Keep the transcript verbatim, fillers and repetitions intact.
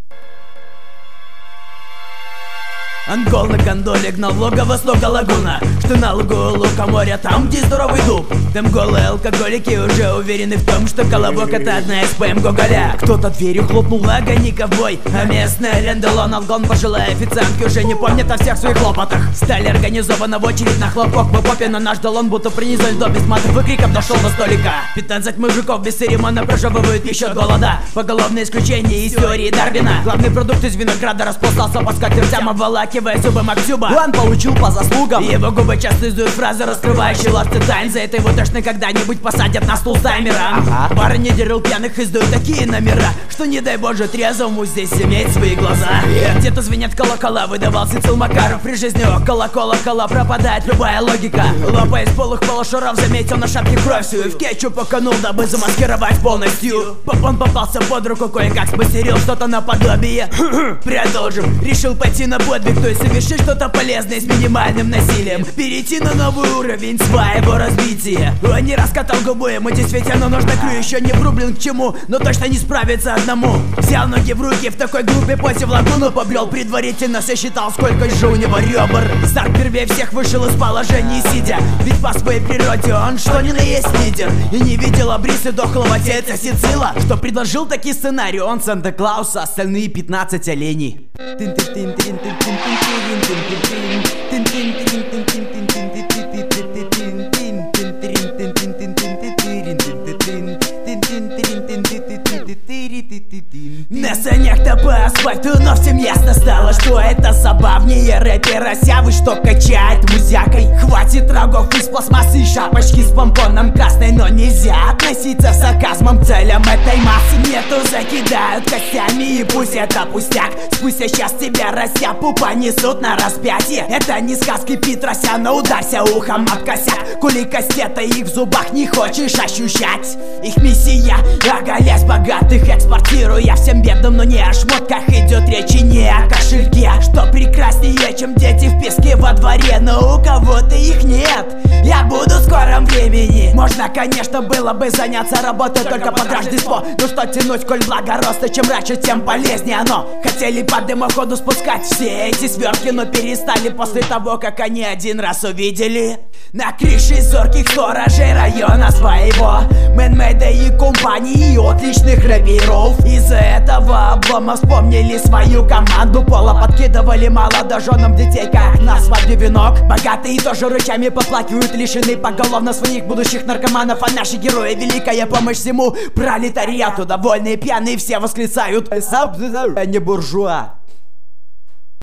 Ангол на гондоле гнал в логово с лога лагуна, что на лугу лука моря, там где здоровый дуб. Там голые алкоголики уже уверены в том, что Колобок это одна из поэм Гоголя. Кто-то дверью хлопнул, ага, не ковбой, а местная Ленделон, алгон, пожилая официантки уже не помнят о всех своих хлопотах. Стали организованы в очередь на хлопок по попе, но наш Долон будто принесли льдо, без матов и криков дошел до столика. Пятнадцать мужиков без церемонно прожевывают пищу от голода. Поголовное исключение из теории Дарвина. Главный продукт из винограда распластался по скатертям, обволакивая зубы Максюба. Он получил по заслугам. Его губы часто издают фразы, раскрывающие ласты тайн. За это его точно когда-нибудь посадят на стул с таймером. Ага. Пара недель пьяных издают такие номера, что не дай боже трезвому здесь иметь свои глаза. Yeah. Где-то звенят колокола, выдавался Цил Макаров. При жизни около колокола пропадает любая логика. Лопаясь полых полушаров, заметил на шапке кровь всю и в кетчуп окунул, дабы замаскировать полностью. Он попался под руку, кое-как смастерил что-то наподобие. Продолжим, решил пойти на подвиг, то есть совершить что-то полезное с минимальным насилием, перейти на новый уровень своего развития. Он не раскатал губу, ему действительно нужно крю, еще не врублен к чему, но точно не справится одному. Взял ноги в руки, в такой глупой позе в лагуну побрел, предварительно сосчитал, сколько же у него ребер. Старт первее всех вышел из положения сидя, ведь по своей природе он что ни на есть лидер. И не видел обрисы дохлого тельца Сицила, что предложил такие сценарии он Санта-Клаус, а остальные пятнадцать оленей. На санях-то по асфальту, но всем ясно стало, что это забавнее рэпера сявы, что качает музякой. Хватит рогов из пластмассы и шапочки с помпоном красной, но нельзя относиться с сарказмом к целям этой массы. Нету, закидают костями и пусть это пустяк. Спустя сейчас тебя растяпу понесут на распятие. Это не сказки Петросяна, ударься ухом об косяк. Коли кастета их в зубах не хочешь ощущать. Их миссия оголять богатых, экспортируя всем бедным, но не о шмотках идет речь и не о кошельке. Что прекраснее, чем дети в песке во дворе, но у кого-то их нет. Я буду в скором времени. Можно, конечно, было бы заняться работой только под Рождество. Ну что тянуть, коль благо роста, чем раньше, тем полезнее оно. Хотели по дымоходу спускать все эти сверки, но перестали после того, как они один раз увидели на крыше зорких сторожей района своего мэнмейда и компании отличных рэперов. Из-за этого облома вспомнили свою команду. Пола подкидывали молодоженам детей, как на свадьбе венок. Богатые тоже рычами поплакивают, лишены поголовно своих будущих наркоманов. А наши герои — великая помощь всему пролетариату. Довольные пьяные все восклицают: не буржуа.